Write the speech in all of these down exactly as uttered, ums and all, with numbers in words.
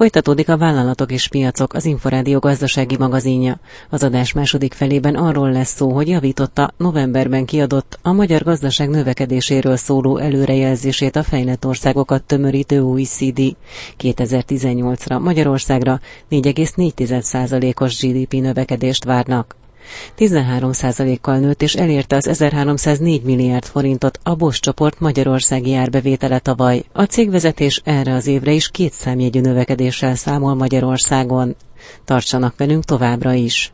Folytatódik a Vállalatok és piacok, az Inforádió gazdasági magazinja. Az adás második felében arról lesz szó, hogy javította novemberben kiadott a magyar gazdaság növekedéséről szóló előrejelzését a fejlett országokat tömörítő o e cé dé. kétezer-tizennyolcra Magyarországra négy egész négy százalékos gé dé pé növekedést várnak. tizenhárom százalékkal nőtt és elérte az ezerháromszáznégy milliárd forintot a Bosch csoport magyarországi árbevétele tavaly. A cégvezetés erre az évre is két számjegyű növekedéssel számol Magyarországon. Tartsanak velünk továbbra is!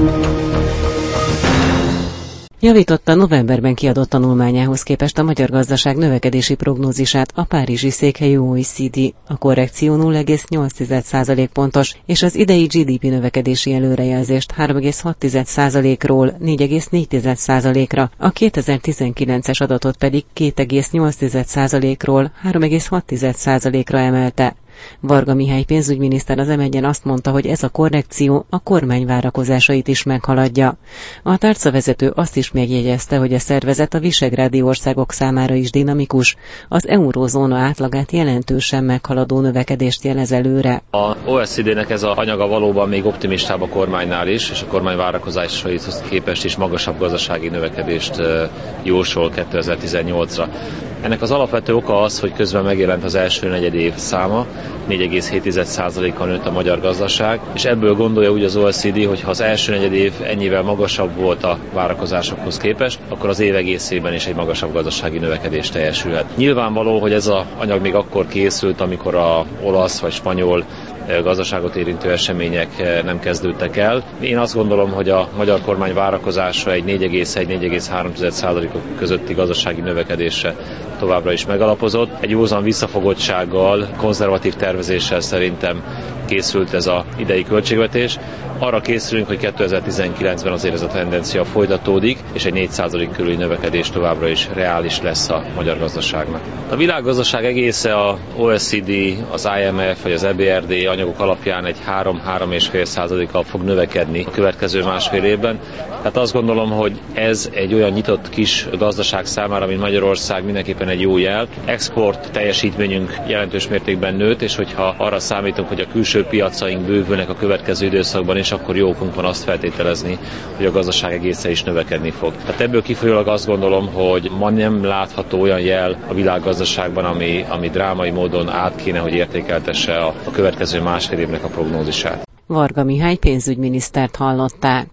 Javította novemberben kiadott tanulmányához képest a magyar gazdaság növekedési prognózisát a párizsi székhelyű o e cé dé. A korrekció nulla egész nyolc százalékpontos, és az idei gé dé pé növekedési előrejelzést három egész hat százalékról négy egész négy százalékra, a kétezer-tizenkilences adatot pedig két egész nyolc százalékról három egész hat százalékra emelte. Varga Mihály pénzügyminiszter az em egyen azt mondta, hogy ez a korrekció a kormány várakozásait is meghaladja. A tárcavezető azt is megjegyezte, hogy a szervezet a visegrádi országok számára is dinamikus, az eurózóna átlagát jelentősen meghaladó növekedést jelez előre. A o e cé dének ez az anyaga valóban még optimistább a kormánynál is, és a kormány várakozásaihoz képest is magasabb gazdasági növekedést jósol kétezer-tizennyolcra. Ennek az alapvető oka az, hogy közben megjelent az első negyedév száma, négy egész hét százalékkal nőtt a magyar gazdaság, és ebből gondolja úgy az o e cé dé, hogy ha az első negyedév ennyivel magasabb volt a várakozásokhoz képest, akkor az év egészében is egy magasabb gazdasági növekedés teljesülhet. Nyilvánvaló, hogy ez az anyag még akkor készült, amikor az olasz vagy spanyol gazdaságot érintő események nem kezdődtek el. Én azt gondolom, hogy a magyar kormány várakozása egy négy egész egy - négy egész három százalék közötti gazdasági növekedésre továbbra is megalapozott. Egy józan visszafogottsággal, konzervatív tervezéssel szerintem készült ez az idei költségvetés. Arra készülünk, hogy kétezer-tizenkilencben azért ez a tendencia folytatódik, és egy négy százalék körüli növekedés továbbra is reális lesz a magyar gazdaságnak. A világgazdaság egésze a o e cé dé, az i em ef vagy az e bé er dé anyagok alapján egy három - három egész öt százalékkal fog növekedni a következő másfél évben. Tehát azt gondolom, hogy ez egy olyan nyitott kis gazdaság számára, mint Magyarország, mindenképpen egy jó jel. Export teljesítményünk jelentős mértékben nőtt, és hogyha arra számítunk, hogy a külső piacaink bővülnek a következő időszakban is, akkor jó okunk van azt feltételezni, hogy a gazdaság egészen is növekedni fog. Tehát ebből kifolyólag azt gondolom, hogy ma nem látható olyan jel a világgazdaságban, ami, ami drámai módon át kéne, hogy értékeltesse a, a következő másfél évnek a prognózisát. Varga Mihály pénzügyminisztert hallották.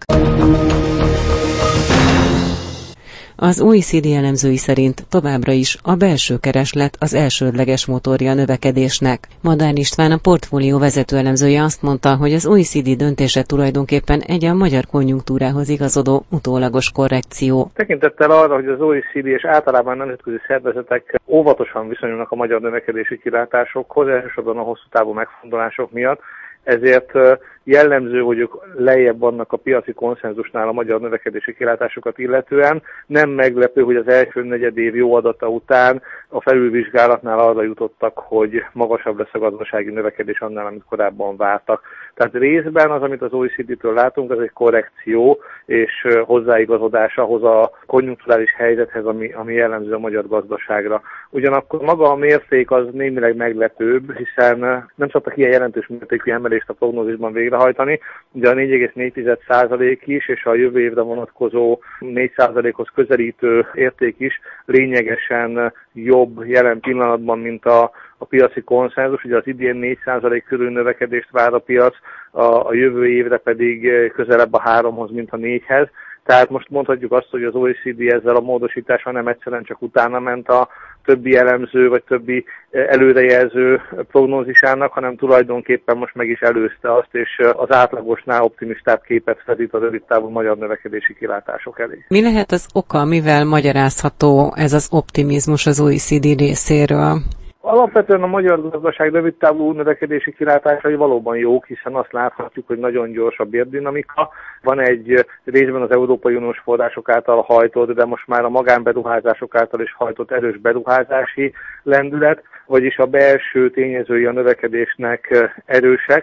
Az o e cé dé elemzői szerint továbbra is a belső kereslet az elsődleges motorja a növekedésnek. Madár István, a portfólió vezető elemzője azt mondta, hogy az o e cé dé döntése tulajdonképpen egy a magyar konjunktúrához igazodó utólagos korrekció. Tekintettel arra, hogy az o e cé dé és általában nemzetközi szervezetek óvatosan viszonyulnak a magyar növekedési kilátásokhoz, elsősorban a hosszú távú megfontolások miatt, ezért jellemző, hogy ők lejjebb vannak a piaci konszenzusnál a magyar növekedési kilátásokat illetően. Nem meglepő, hogy az első negyedév jó adata után a felülvizsgálatnál arra jutottak, hogy magasabb lesz a gazdasági növekedés annál, amit korábban vártak. Tehát részben az, amit az o e cé dé-től látunk, az egy korrekció és hozzáigazodás ahhoz a konjunkturális helyzethez, ami, ami jellemző a magyar gazdaságra. Ugyanakkor maga a mérték az némileg meglepőbb, hiszen nem szoktak ilyen jelentős mértékű emelést a prognózisban végrehajtani. Ugye a négy egész négy százalék is, és a jövő évre vonatkozó négy százalékhoz közelítő érték is lényegesen jobb jelen pillanatban, mint a a piaci konszenzus. Ugye az idén négy százalék körül növekedést vár a piac, a, a jövő évre pedig közelebb a háromhoz, mint a négyhez. Tehát most mondhatjuk azt, hogy az o e cé dé ezzel a módosítással nem egyszerűen csak utána ment a többi elemző vagy többi előrejelző prognózisának, hanem tulajdonképpen most meg is előzte azt, és az átlagosnál optimistább képet fedít a rövidtávú magyar növekedési kilátások elé. Mi lehet az oka, mivel magyarázható ez az optimizmus az o e cé dé részéről? Alapvetően a magyar gazdaság rövidtávú növekedési kilátásai valóban jók, hiszen azt láthatjuk, hogy nagyon gyors a bérdinamika. Van egy részben az Európai Uniós források által hajtott, de most már a magánberuházások által is hajtott erős beruházási lendület, vagyis a belső tényezői a növekedésnek erősek,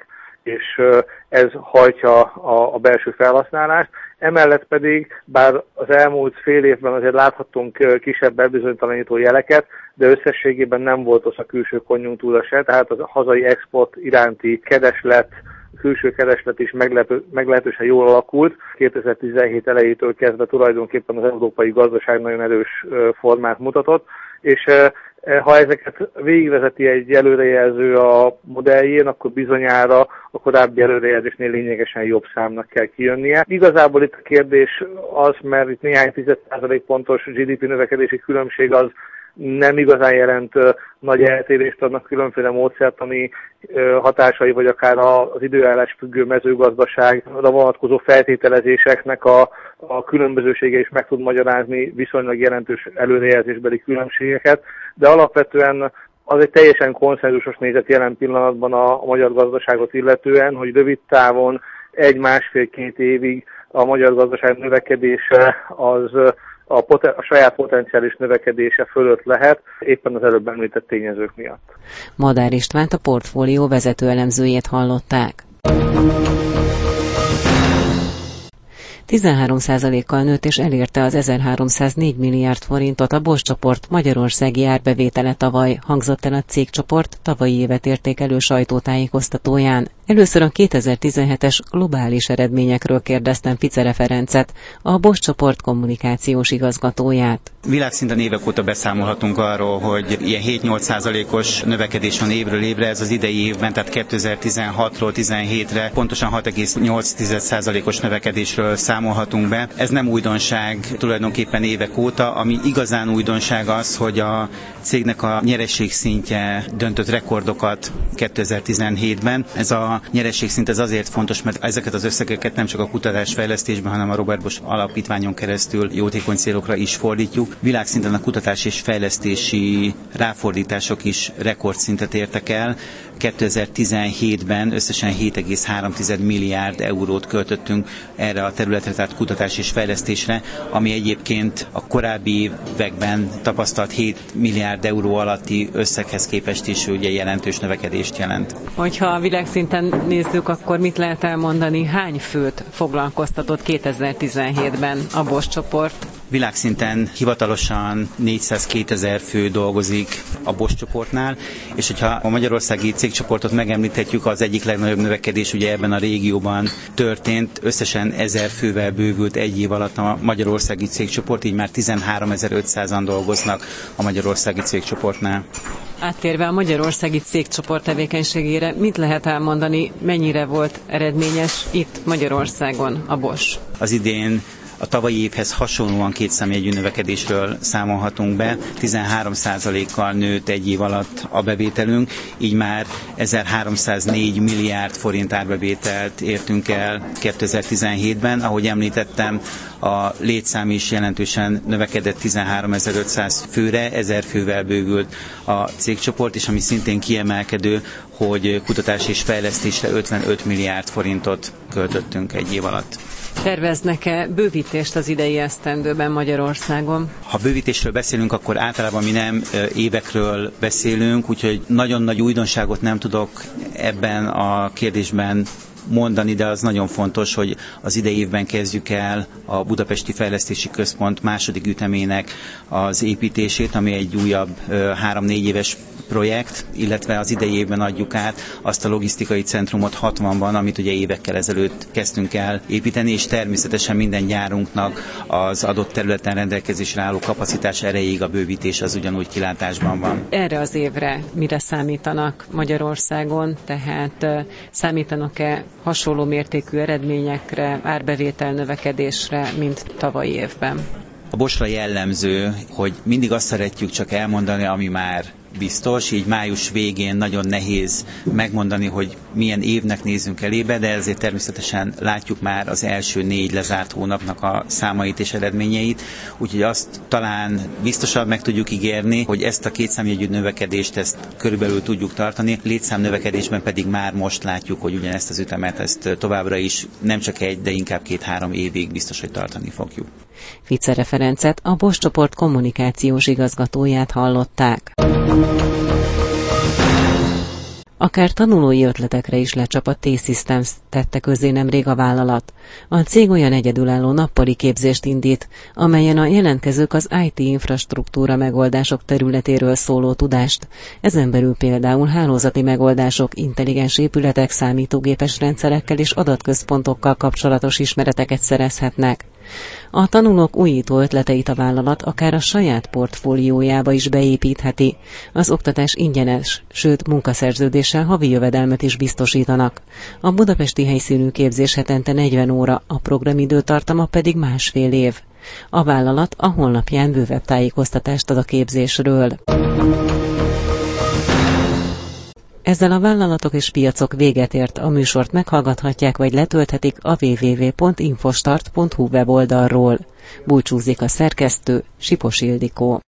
és ez hajtja a, a belső felhasználást. Emellett pedig, bár az elmúlt fél évben azért láthattunk kisebb bebizonytalanító jeleket, de összességében nem volt az a külső konjunktúra se, tehát az a hazai export iránti kereslet, külső kereslet is meglepő, meglehetősen jól alakult. kétezer-tizenhét elejétől kezdve tulajdonképpen az európai gazdaság nagyon erős formát mutatott, és ha ezeket végigvezeti egy előrejelző a modelljén, akkor bizonyára a korábbi előrejelzésnél lényegesen jobb számnak kell kijönnie. Igazából itt a kérdés az, mert itt néhány tized százalék pontos gé dé pé növekedési különbség az nem igazán jelent uh, nagy eltérést, adnak különféle módszertani uh, hatásai, vagy akár az időállás függő mezőgazdaságra vonatkozó feltételezéseknek a, a különbözősége is meg tud magyarázni viszonylag jelentős előrejelzésbeli különbségeket, de alapvetően az egy teljesen konszenzusos nézet jelen pillanatban a, a magyar gazdaságot illetően, hogy rövid távon egy-másfél-két évig a magyar gazdaság növekedése az A, poten- a saját potenciális növekedése fölött lehet, éppen az előbb említett tényezők miatt. Madár Istvánt, a portfólió vezető elemzőjét hallották. tizenhárom százalékkal nőtt és elérte az ezerháromszáznégy milliárd forintot a Bosch csoport magyarországi árbevétele tavaly, hangzott el a cégcsoport tavalyi évet értékelő sajtótájékoztatóján. Először a kétezer-tizenhetes globális eredményekről kérdeztem Ficere Ferencet, a Bosch csoport kommunikációs igazgatóját. Világszinten évek óta beszámolhatunk arról, hogy ilyen hét-nyolc százalékos növekedés van évről évre, ez az idei évben, tehát kétezer-tizenhatról tizenhétre pontosan hat egész nyolc százalékos növekedésről számolhatunk be. Ez nem újdonság tulajdonképpen évek óta, ami igazán újdonság az, hogy a cégnek a nyereségszintje döntött rekordokat kétezer-tizenhétben. Ez a nyereségszint ez azért fontos, mert ezeket az összegeket nem csak a kutatásfejlesztésben, hanem a Robert Bosch alapítványon keresztül jótékony célokra is fordítjuk. Világszinten a kutatás és fejlesztési ráfordítások is rekordszintet értek el. kétezer-tizenhétben összesen hét egész három milliárd eurót költöttünk erre a területre, tehát kutatás és fejlesztésre, ami egyébként a korábbi években tapasztalt hét milliárd euró alatti összeghez képest is ugye jelentős növekedést jelent. Hogyha a világszinten nézzük, akkor mit lehet elmondani, hány főt foglalkoztatott kétezer-tizenhétben a Bosch csoport? Világszinten hivatalosan négyszázkétezer fő dolgozik a Bosch csoportnál, és hogyha a magyarországi cégcsoportot megemlíthetjük, az egyik legnagyobb növekedés ugye ebben a régióban történt, összesen ezer fővel bővült egy év alatt a magyarországi cégcsoport, így már tizenháromezer-ötszázan dolgoznak a magyarországi cégcsoportnál. Áttérve a magyarországi cégcsoport tevékenységére, mit lehet elmondani, mennyire volt eredményes itt Magyarországon a Bosch? Az idén a tavalyi évhez hasonlóan kétszámjegyű növekedésről számolhatunk be, tizenhárom százalékkal nőtt egy év alatt a bevételünk, így már ezerháromszáznégy milliárd forint árbevételt értünk el kétezer-tizenhétben. Ahogy említettem, a létszám is jelentősen növekedett tizenháromezer-ötszáz főre, ezer fővel bővült a cégcsoport, és ami szintén kiemelkedő, hogy kutatás és fejlesztésre ötvenöt milliárd forintot költöttünk egy év alatt. Terveznek-e bővítést az idei esztendőben Magyarországon? Ha bővítésről beszélünk, akkor általában mi nem évekről beszélünk, úgyhogy nagyon nagy újdonságot nem tudok ebben a kérdésben mondani, de az nagyon fontos, hogy az idei évben kezdjük el a Budapesti Fejlesztési Központ második ütemének az építését, ami egy újabb három-négy éves projekt, illetve az idei évben adjuk át azt a logisztikai centrumot hatvanban, amit ugye évekkel ezelőtt kezdtünk el építeni, és természetesen minden gyárunknak az adott területen rendelkezésre álló kapacitás erejéig a bővítés az ugyanúgy kilátásban van. Erre az évre mire számítanak Magyarországon, tehát számítanak-e hasonló mértékű eredményekre, árbevétel növekedésre, mint tavalyi évben? A Boschra jellemző, hogy mindig azt szeretjük csak elmondani, ami már biztos, így május végén nagyon nehéz megmondani, hogy milyen évnek nézünk elébe, de ezért természetesen látjuk már az első négy lezárt hónapnak a számait és eredményeit, úgyhogy azt talán biztosan meg tudjuk ígérni, hogy ezt a kétszámjegyű növekedést ezt körülbelül tudjuk tartani, létszám növekedésben pedig már most látjuk, hogy ugyanezt az ütemet ezt továbbra is nem csak egy, de inkább két-három évig biztos, hogy tartani fogjuk. Ficere Ferencet, a Bosch csoport kommunikációs igazgatóját hallották. Akár tanulói ötletekre is lecsap a T-Systems, tette közzé nemrég a vállalat. A cég olyan egyedülálló nappali képzést indít, amelyen a jelentkezők az i té infrastruktúra megoldások területéről szóló tudást, ezen belül például hálózati megoldások, intelligens épületek, számítógépes rendszerekkel és adatközpontokkal kapcsolatos ismereteket szerezhetnek. A tanulók újító ötleteit a vállalat akár a saját portfóliójába is beépítheti. Az oktatás ingyenes, sőt munkaszerződéssel havi jövedelmet is biztosítanak. A budapesti helyszínű képzés hetente negyven óra, a programidő tartama pedig másfél év. A vállalat a honlapján bővebb tájékoztatást ad a képzésről. Ezzel a vállalatok és piacok véget ért, a műsort meghallgathatják vagy letölthetik a double-u double-u double-u pont infostart pont hu weboldalról. Búcsúzik a szerkesztő, Sipos Ildikó.